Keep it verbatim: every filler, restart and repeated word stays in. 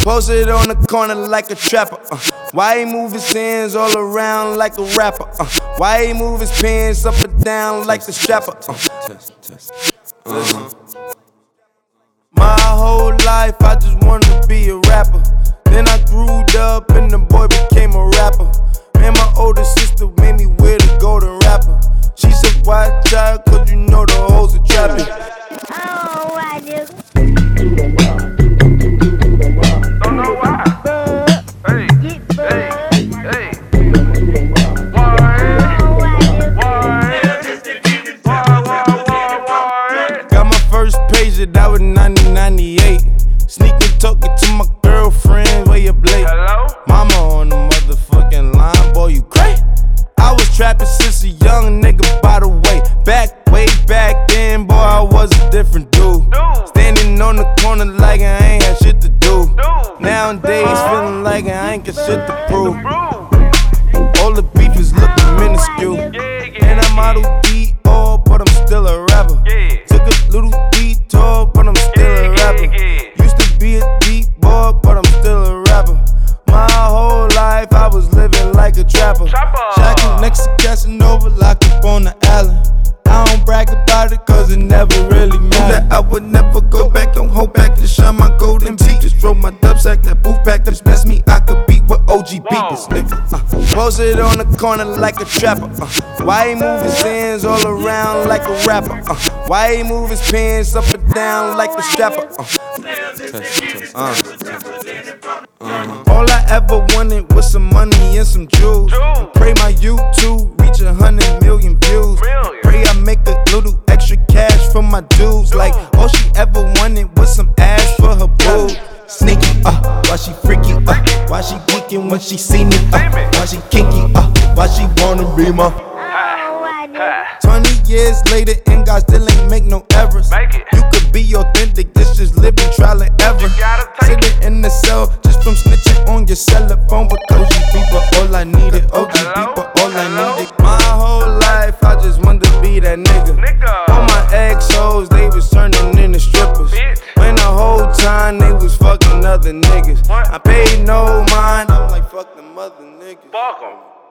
Posted on the corner like a trapper. Uh, why he move his hands all around like a rapper? Uh, why he move his pants up and down like a strapper? Uh, uh-huh. My whole life I just wanted to be a rapper. Then I grew up and the boy became a rapper. Man, my older sister made me wear the golden rapper. She said, watch out, cause you know the hoes are trapping. Oh, why, nigga? Don't know why. Hey, hey, hey. Why? Why? Got my first page that I was nineteen ninety-eight. Sneaking talking to my girlfriend, where you Blake? Hello? Mama on the motherfucking line, boy, you crazy. I was trapping since a young nigga, by the way. Back, way back then, boy, I was a different dude. Dude. Standing on the corner like I ain't had shit to do. Dude. Nowadays, feeling like I ain't got shit to prove. Bro. All the beef is looking minuscule. Yeah, yeah, And I'm out of D O, but I'm still a rapper. Yeah. Took a little detour, but I'm still Yeah, a rapper. yeah, yeah. Used to be a deep boy, but I'm still a rapper. My whole life I was living like a trapper. Trapper. Shacking next to Casanova, locked up on the island. I don't brag about it cause it never really mattered. That I would never go back, don't hold back to shine my golden teeth. Just throw my dub sack, that booth pack, that's best me. I could beat with O G beepers, nigga. Uh, posted on the corner like a trapper. Uh, why he move his hands all around like a rapper? Uh, why he move his pants up and down like a strapper? Uh, uh, uh-huh. All I ever wanted was some money and some jewels. And pray my YouTube reach a hundred million views. Pray I make a little extra cash for my dudes. Like all she ever wanted was some ass for her boo. Sneaky, uh, why she freaky, uh, why she geeking when she see me, uh, why she kinky, uh, why she wanna be my. Oh, why, nigga? Twenty years later and God still ain't make no errors. Make it. You could be authentic, this just living trial and error. You gotta take Sitting in the cell just from snitching on your cell phone. But O G people, all I needed, O G Hello? people, all Hello? I needed. My whole life I just wanted to be that nigga. Nigga. All my ex-hoes, they was turning into strippers. Bitch. When the whole time they was fucking other niggas. What? I paid no mind, I'm like fuck them other niggas. Fuck 'em.